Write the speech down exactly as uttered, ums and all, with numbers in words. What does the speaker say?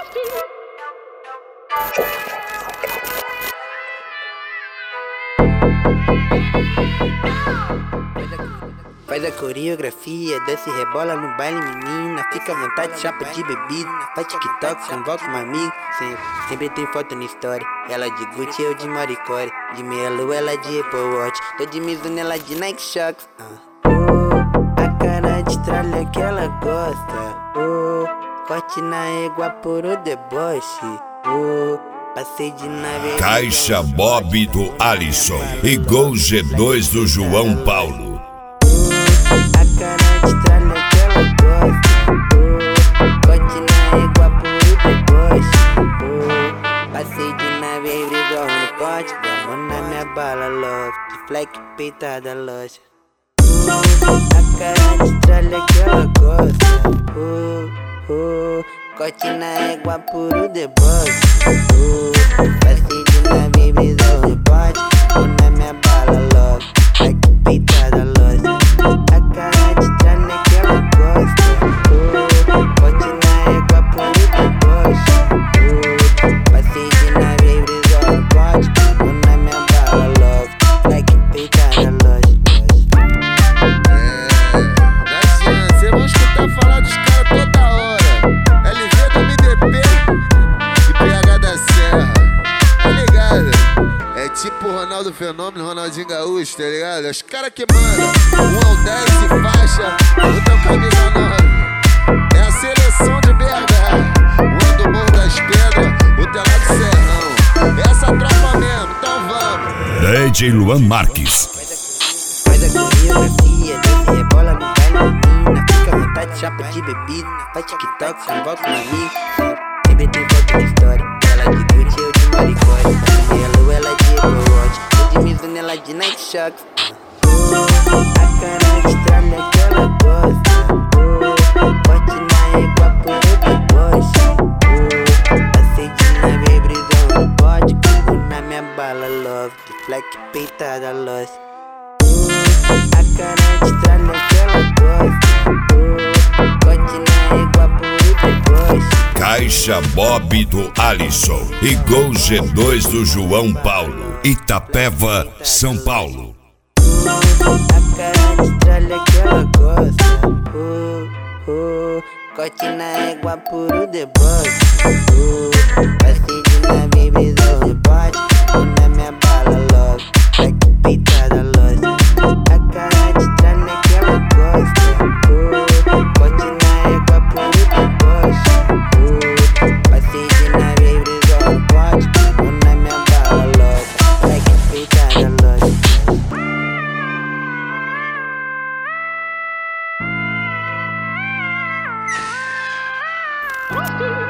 Faz a coreografia, desce e rebola no baile, menina. Fica à vontade, chapa de bebida. Faz TikTok, convoca uma amiga. Sempre, sempre tem foto na história. Ela de Gucci, eu de Maricore. De meia lua, ela de Apple Watch. Tô de Mizuno, ela de Nike Shox. uh. Oh, a cara de tralha que ela gosta. Oh, corte na égua por o deboche. Oh, passei de nave. Caixa Bob do Alisson e Gol G dois do João Paulo. A cara de tralha que ela gosta. Oh, corte na égua por o deboche. Oh, passei de nave igual no pote. Vamos na minha bala, love. De fleck peitada, loja. Oh, a cara de tralha que ela gosta. Oh, oh, corte na égua por o deboche. Oh, passei de nave igual no pote. Vamos na minha bala, love. Fleck peitada, loja. A cara de tralha que ela gosta. Oh, corte na égua por o deboche. Oh, passei de nave igual no pote. Vamos na minha bala, love. Fleck peitada, loja. Vamos escutar falar dos caras toda hora. L V do M D P e P H da Serra, tá ligado? É tipo Ronaldo Fenômeno, Ronaldinho Gaúcho, tá ligado? É os caras que mandam. Um é o dez e faixa, outro é o camisa nove. É a seleção de B H. Um é do Morro das Pedras, outro é lá do Serrão. É essa tropa mesmo, então vamos. D J Luan Marques. Faz a coreografia, desce e rebola no baile, menina. Fica à vontade, chapa de bebida. Faz TikTok, convoca um amigo. Sempre tem foto na história. Ela de Gucci, eu de Maricore. De meia lua, ela de Apple Watch. Eu de Mizuno, ela de Nike Shox. Oh, a cara de tralha que ela gosta. Oh, corte na égua por o deboche. Oh, passei de nave, brisão no pote. Vou na minha bala, love. De fleck peitada, loja. A cara de tralha que ela gosta. Oh, corte na égua por o deboche. Caixa Bob do Alisson e Gol G dois do João Paulo. Itapeva, São Paulo. A cara de tralha que ela gosta. Oh, oh, corte na égua por o deboche. Oh, passei de nave, brisão no pote. Vou na minha bala, love. Fleck peitada, loja. A cara de tralha que ela gosta. Oh, corte na égua por o deboche. Oh, passei de nave, brisão no pote. Vou na minha bala, love. Fleck peitada, loja. Let's do it.